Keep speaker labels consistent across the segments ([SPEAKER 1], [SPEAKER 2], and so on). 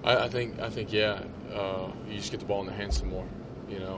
[SPEAKER 1] I think yeah. You just get the ball in their hands some more. You know,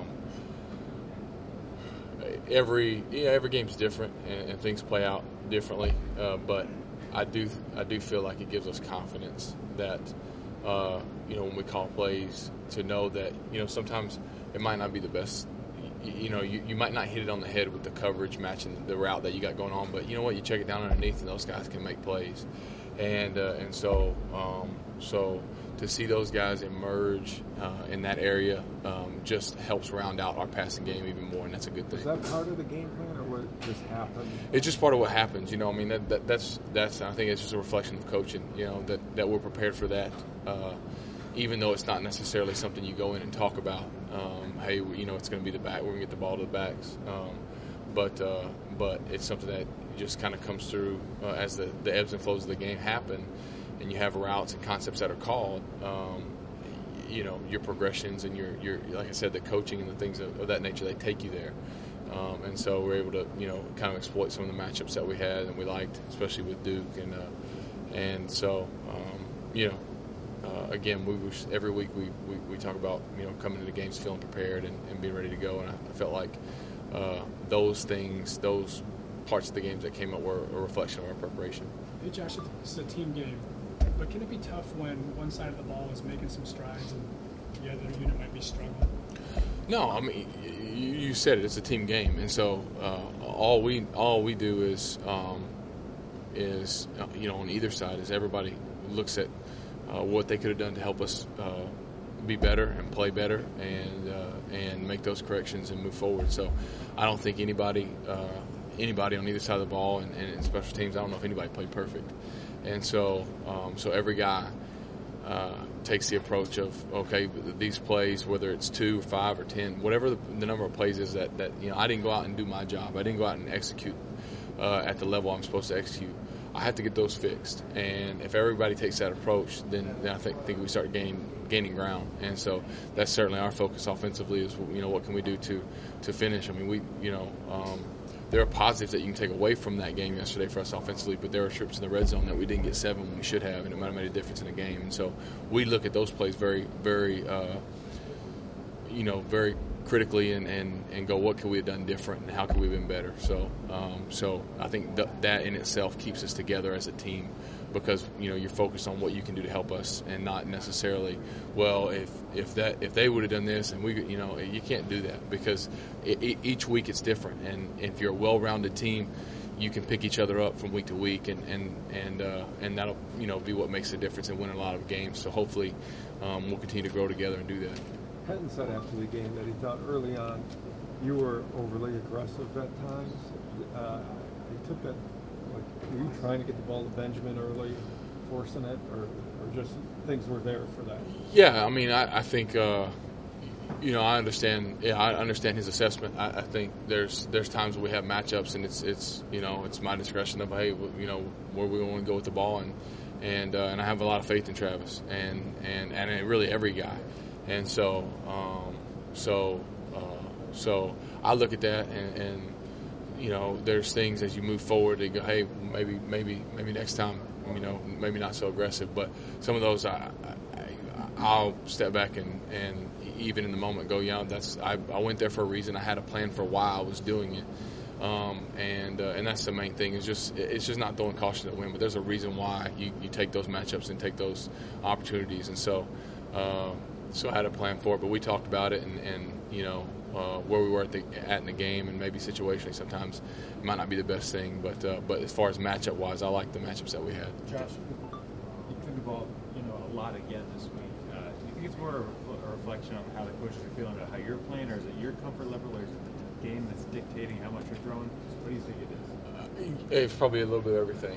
[SPEAKER 1] every game's different and things play out differently. But I do feel like it gives us confidence that when we call plays to know that sometimes it might not be the best. You might not hit it on the head with the coverage matching the route that you got going on, but you know what? You check it down underneath, and those guys can make plays, and so to see those guys emerge in that area just helps round out our passing game even more, and that's a good thing.
[SPEAKER 2] Is that part of the game plan, or what just happened?
[SPEAKER 1] It's just part of what happens. I mean, that's I think it's just a reflection of coaching. That we're prepared for that. Even though it's not necessarily something you go in and talk about, hey, it's going to be the back. We're going to get the ball to the backs, but it's something that just kind of comes through as the ebbs and flows of the game happen, and you have routes and concepts that are called. Your progressions and your like I said, the coaching and the things of that nature, they take you there, and so we're able to kind of exploit some of the matchups that we had and we liked, especially with Duke, and so. Again, every week we talk about coming into games feeling prepared and being ready to go, and I felt like those parts of the games that came up were a reflection of our preparation.
[SPEAKER 3] Hey Josh, it's a team game, but can it be tough when one side of the ball is making some strides and the other unit might be struggling?
[SPEAKER 1] No, I mean you said it. It's a team game, and so all we do is on either side is everybody looks at what they could have done to help us be better and play better and make those corrections and move forward. So I don't think anybody on either side of the ball and in special teams, I don't know if anybody played perfect. And so every guy takes the approach of, okay, these plays, whether it's 2 or 5 or 10, whatever the number of plays is that I didn't go out and do my job. I didn't go out and execute at the level I'm supposed to execute. I have to get those fixed, and if everybody takes that approach, then I think we start gaining ground, and so that's certainly our focus offensively is what can we do to finish. I mean there are positives that you can take away from that game yesterday for us offensively, but there are trips in the red zone that we didn't get 7 when we should have, and it might have made a difference in the game. And so we look at those plays very very very critically and go, what could we have done different and how could we have been better? So I think that in itself keeps us together as a team, because you're focused on what you can do to help us and not necessarily, well, if they would have done this and we you can't do that, because each week it's different, and if you're a well-rounded team, you can pick each other up from week to week, and that'll be what makes the difference and win a lot of games. So hopefully we'll continue to grow together and do that.
[SPEAKER 2] Penton said after the game that he thought early on you were overly aggressive at times. He took that, like, were you trying to get the ball to Benjamin early, forcing it, or just things were there for that?
[SPEAKER 1] Yeah, I mean, I think, I understand. Yeah, I understand his assessment. I think there's times where we have matchups, and it's my discretion of, hey, where we want to go with the ball, and I have a lot of faith in Travis and really every guy. And so I look at that, and there's things as you move forward that go, hey, maybe next time, maybe not so aggressive. But some of those, I'll step back and even in the moment go, I went there for a reason. I had a plan for why I was doing it, and that's the main thing. It's just not throwing caution to the wind, but there's a reason why you take those matchups and take those opportunities, and so. So I had a plan for it, but we talked about it and where we were at in the game, and maybe situationally sometimes it might not be the best thing, but as far as matchup wise, I like the matchups that we had.
[SPEAKER 4] Josh, you talked about a lot again this week. Do you think it's more a reflection on how the coaches are feeling about how you're playing, or is it your comfort level, or is it the game that's dictating how much you're throwing? What do you think it is?
[SPEAKER 1] It's probably a little bit of everything,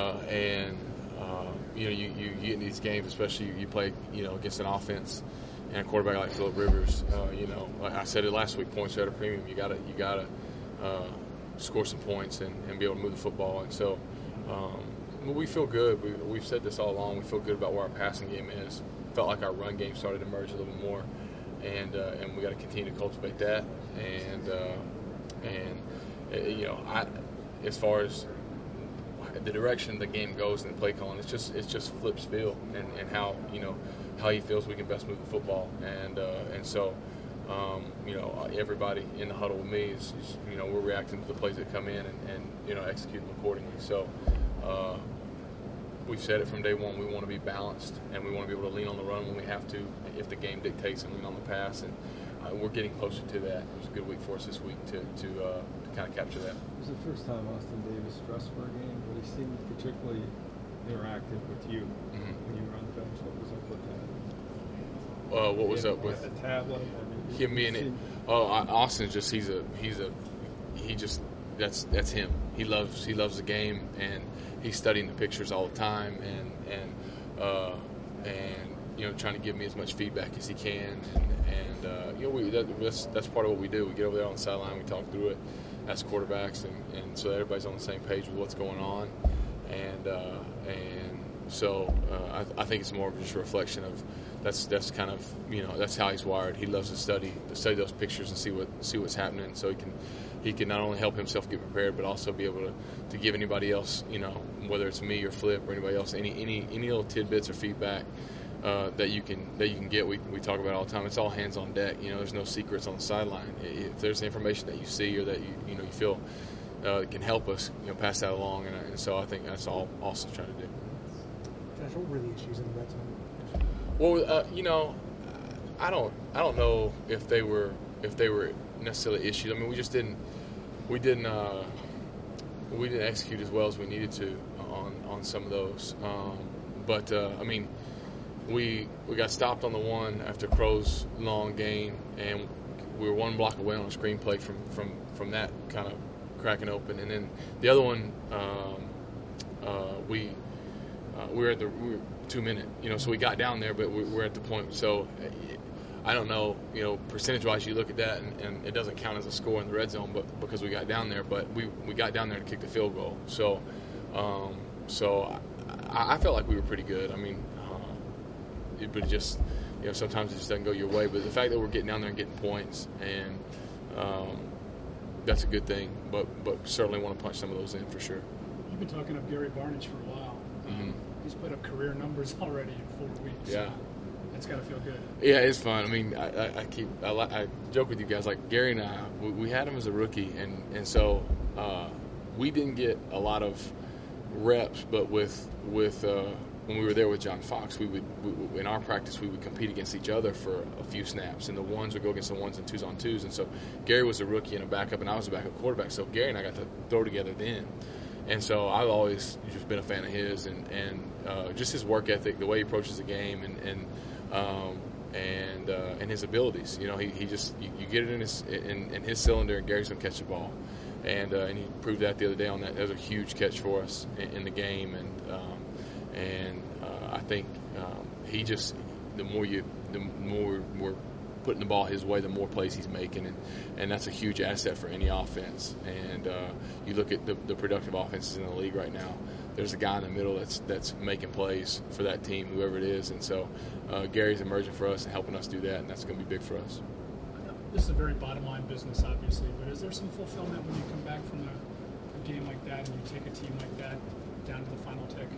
[SPEAKER 1] you get in these games, especially you play against an offense and a quarterback like Phillip Rivers. Like I said it last week, points are at a premium. You gotta score some points and be able to move the football. And so we feel good. We've said this all along. We feel good about where our passing game is. Felt like our run game started to emerge a little more, and we got to continue to cultivate that. And as far as the direction the game goes and the play calling. It's just Flip's feel and how how he feels we can best move the football, and so everybody in the huddle with me is we're reacting to the plays that come in and executing accordingly. So we've said it from day one. We want to be balanced, and we want to be able to lean on the run when we have to, if the game dictates, and lean on the pass. And we're getting closer to that. It was a good week for us this week to kind of capture that.
[SPEAKER 2] It was the first time Austin Davis dressed for a game, but he seemed particularly interactive with you when you were on the bench. What was up with that?
[SPEAKER 1] What was up with
[SPEAKER 2] the tablet?
[SPEAKER 1] him being it? Austin's just that's him. He loves the game, and he's studying the pictures all the time, and trying to give me as much feedback as he can, that's part of what we do. We get over there on the sideline, we talk through it as quarterbacks, and so everybody's on the same page with what's going on, so I think it's more of just a reflection of that's kind of that's how he's wired. He loves to study those pictures and see what's happening, so he can not only help himself get prepared, but also be able to give anybody else, whether it's me or Flip or anybody else, any little tidbits or feedback that you can get. We talk about it all the time. It's all hands on deck. There's no secrets on the sideline. If there's information that you see or that you feel can help us, pass that along. And so I think that's all Austin's trying to do.
[SPEAKER 5] Josh, what were the issues in the red zone?
[SPEAKER 1] Well, I don't know if they were necessarily issues. I mean, we didn't execute as well as we needed to on some of those. But we got stopped on the one after Crow's long gain, and we were one block away on a screenplay from that kind of cracking open. And then the other one, we were 2 minute, so we got down there, but we're at the point. So I don't know, percentage-wise, you look at that, and it doesn't count as a score in the red zone, but because we got down there. But we got down there to kick the field goal. So I felt like we were pretty good. I mean, but it just, sometimes it just doesn't go your way. But the fact that we're getting down there and getting points, and that's a good thing. But certainly want to punch some of those in for sure.
[SPEAKER 3] You've been talking up Gary Barnidge for a while. He's put up career numbers already in 4 weeks.
[SPEAKER 1] Yeah.
[SPEAKER 3] So it's got to feel good.
[SPEAKER 1] Yeah, it's fun. I mean, I joke with you guys, like Gary and I, we had him as a rookie, and so we didn't get a lot of reps, but with when we were there with John Fox, we would in our practice we would compete against each other for a few snaps, and the ones would go against the ones and twos on twos, and so Gary was a rookie and a backup, and I was a backup quarterback, so Gary and I got to throw together then. And so I've always just been a fan of his, and just his work ethic, the way he approaches the game, and his abilities. He just you get it in his cylinder, and Gary's gonna catch the ball, and he proved that the other day on that. That was a huge catch for us in the game, and I think he just the more we're putting the ball his way, the more plays he's making, and that's a huge asset for any offense. And you look at the productive offenses in the league right now, there's a guy in the middle that's making plays for that team, whoever it is. And so Gary's emerging for us and helping us do that, and that's going to be big for us.
[SPEAKER 3] This is a very bottom line business, obviously, but is there some fulfillment when you come back from a game like that and you take a team like that down to the final tick?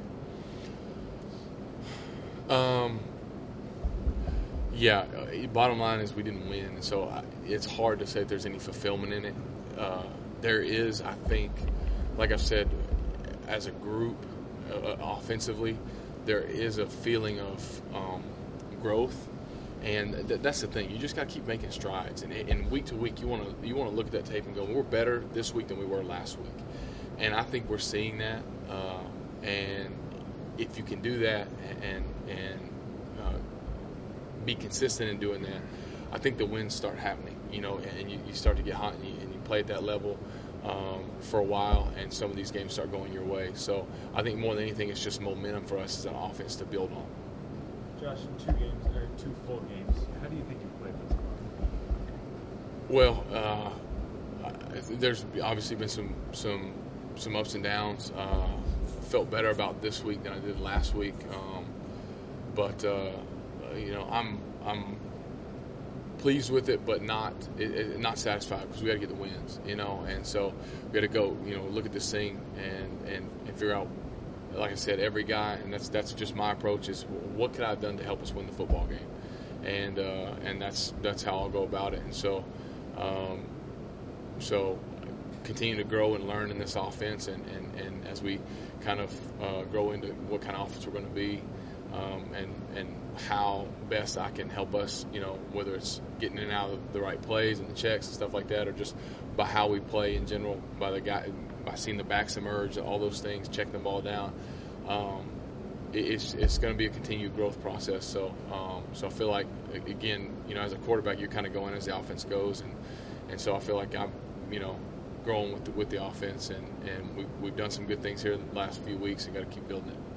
[SPEAKER 1] Yeah, bottom line is we didn't win, and so it's hard to say if there's any fulfillment in it. There is, I think, like I've said, as a group, offensively, there is a feeling of growth, and that's the thing. You just got to keep making strides, and week to week, you want to look at that tape and go, we're better this week than we were last week, and I think we're seeing that. And if you can do that and be consistent in doing that, I think the wins start happening, and you start to get hot, and you play at that level for a while, and some of these games start going your way. So I think more than anything, it's just momentum for us as an offense to build on.
[SPEAKER 4] Josh, in 2 full games, how do you think you played this far?
[SPEAKER 1] Well, there's obviously been some ups and downs. Felt better about this week than I did last week, but I'm pleased with it, but not satisfied because we got to get the wins, and so we got to go, look at this thing and figure out, like I said, every guy, and that's just my approach is what could I have done to help us win the football game, and that's how I'll go about it, and so continue to grow and learn in this offense, and as we kind of grow into what kind of offense we're going to be, and how best I can help us, whether it's getting in and out of the right plays and the checks and stuff like that, or just by how we play in general, by seeing the backs emerge, all those things, checking the ball down. It's going to be a continued growth process. So I feel like, again, as a quarterback, you're kind of going as the offense goes, and so I feel like I'm, growing with the offense, and we've done some good things here the last few weeks and got to keep building it.